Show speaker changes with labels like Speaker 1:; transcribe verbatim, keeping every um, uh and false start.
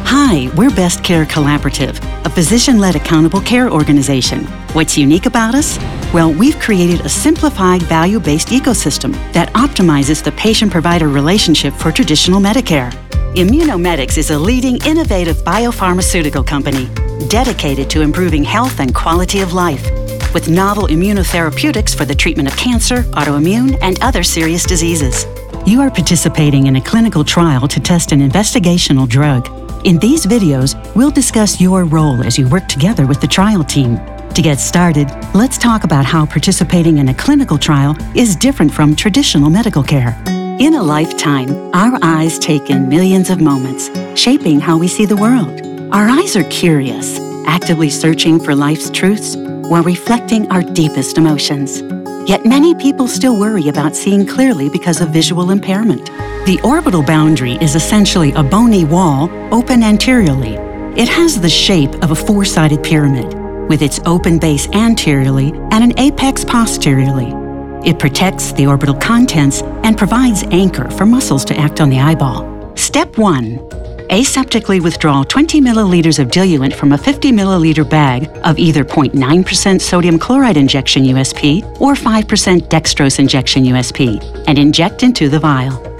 Speaker 1: Hi, we're Best Care Collaborative, a physician-led accountable care organization. What's unique about us? Well, we've created a simplified, value-based ecosystem that optimizes the patient-provider relationship for traditional Medicare. Immunomedics is a leading innovative biopharmaceutical company dedicated to improving health and quality of life with novel immunotherapeutics for the treatment of cancer, autoimmune, and other serious diseases. You are participating in a clinical trial to test an investigational drug. In these videos, we'll discuss your role as you work together with the trial team. To get started, let's talk about how participating in a clinical trial is different from traditional medical care. In a lifetime, our eyes take in millions of moments, shaping how we see the world. Our eyes are curious, actively searching for life's truths while reflecting our deepest emotions. Yet many people still worry about seeing clearly because of visual impairment. The orbital boundary is essentially a bony wall open anteriorly. It has the shape of a four-sided pyramid, with its open base anteriorly and an apex posteriorly. It protects the orbital contents and provides anchor for muscles to act on the eyeball. Step one. Aseptically withdraw twenty milliliters of diluent from a fifty milliliter bag of either zero point nine percent sodium chloride injection U S P or five percent dextrose injection U S P and inject into the vial.